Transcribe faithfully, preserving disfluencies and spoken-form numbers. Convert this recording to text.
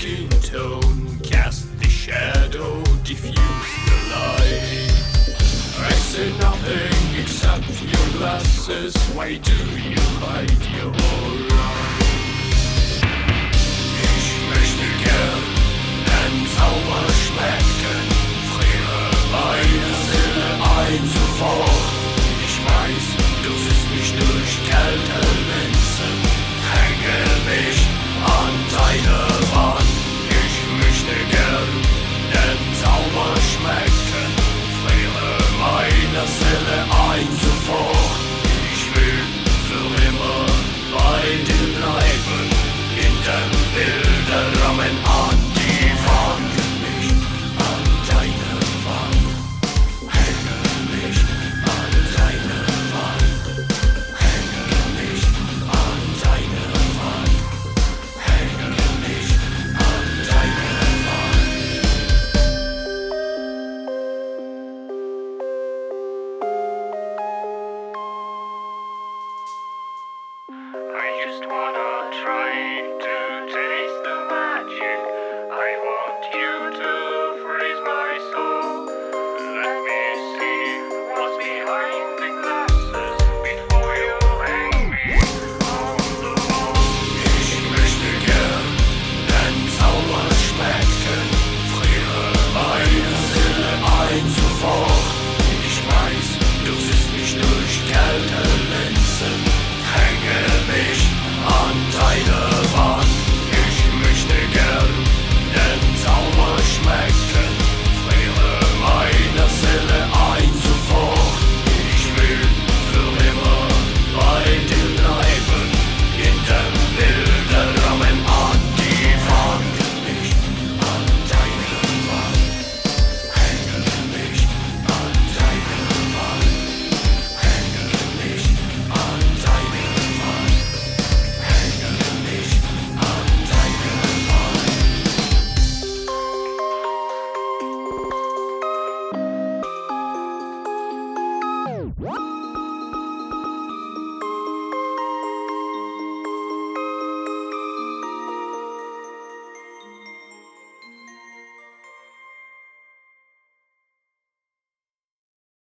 skin tone, cast the shadow, diffuse the light. I see nothing except your glasses. Why do you hide your aura? Ich möchte gern den Zauber schmecken, friere meine Seele ein sofort. Ich weiß, du siehst mich durch kalte Linsen, hänge mich an deine Wand. Ich möchte gern den Zauber schmecken, friere meine Seele ein sofort. Ich will für immer bei dir bleiben, in dem Bilderrahmen an die Wand. Mich an deine Wand, hänge mich an deine Wand, hänge mich an deine Wand, hänge mich an deine Wand. I just wanna try